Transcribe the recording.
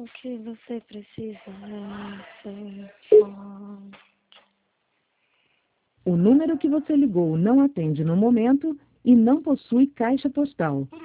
O que você precisa é O número que você ligou não atende no momento e não possui caixa postal.